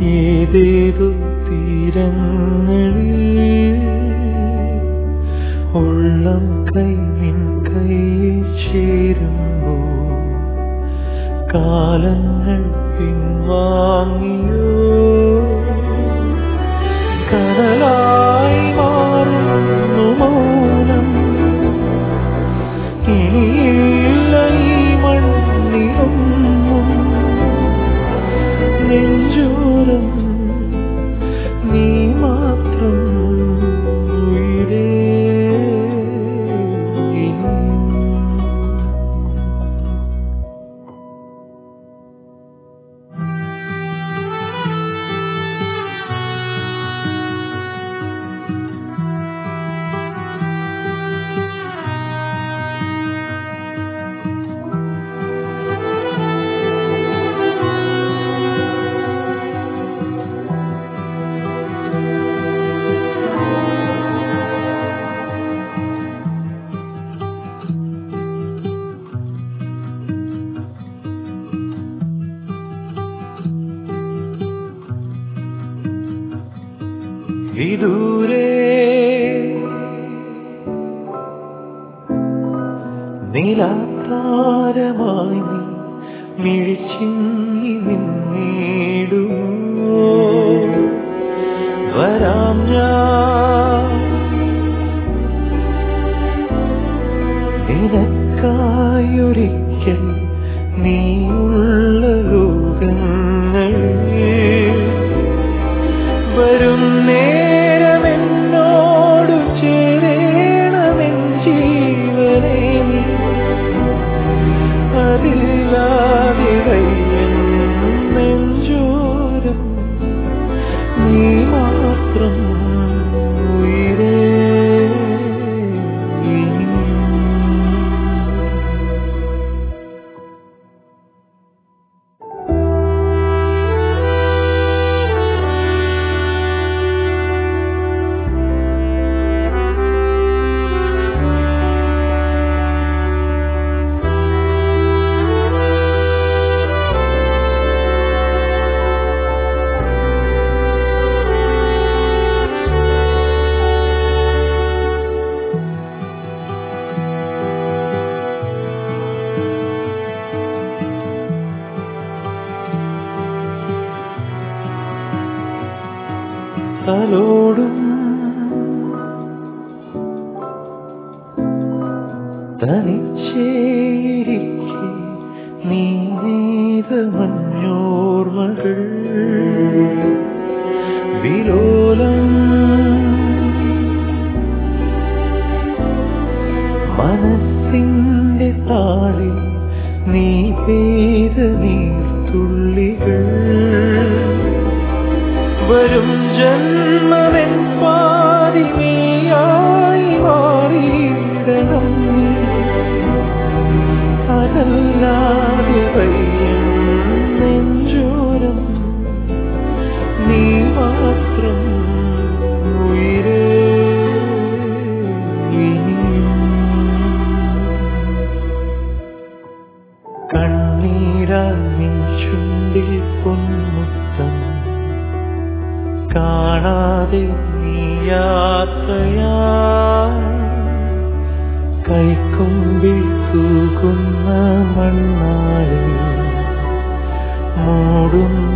ഏതേതു തീരങ്ങളിൽ ഉള്ളം കൈ നിൻ കൈയിൽ ചേരുമ്പോ കാലങ്ങൾ പിൻവാങ്ങിയോ കടലായി മാറുന്നു മൗനം ഇനിയില്ല ഈ മണ്ണിലൊന്നും നെഞ്ചോരം നീ മാത്രം ഉയിരേ വിദൂരേ നീലാതാരമായി നീ മിഴിച്ചിങ്ങി നിന്നിടുമോ വരാം ഞാൻ നിനക്കായൊരിക്കൽ നീയുള്ള ലോകങ്ങളിൽ വരും നേരമെന്നോടു ചേരേണമെൻ ജീവനേ അതില്ലാതെ വയ്യൻ നെഞ്ചോരം നീ മാത്രം ഉയിരേ തലോടും തനിച്ചേരിക്കെ നീ നെയ്ത മഞ്ഞോർമകൾ വിലോലം മനസ്സിന്റെ താളിൽ നീ പെയ്ത നീർത്തുള്ളികൾ വരും ജന്മമെൻ പാതിമേയായി മാറിയിടണം അതല്ലാതെ വയ്യൻ നെഞ്ചോരം നീ മാത്രം ഉയിരേ കണ്ണീരാൽ നിൻ ചുണ്ടിൽ പൊന്മുത്തം കാണാതെ നീ യാത്രയാ കൈക്കൊമ്പിൽ തൂകുന്ന മണ്ണാളിൽ മൂടുന്ന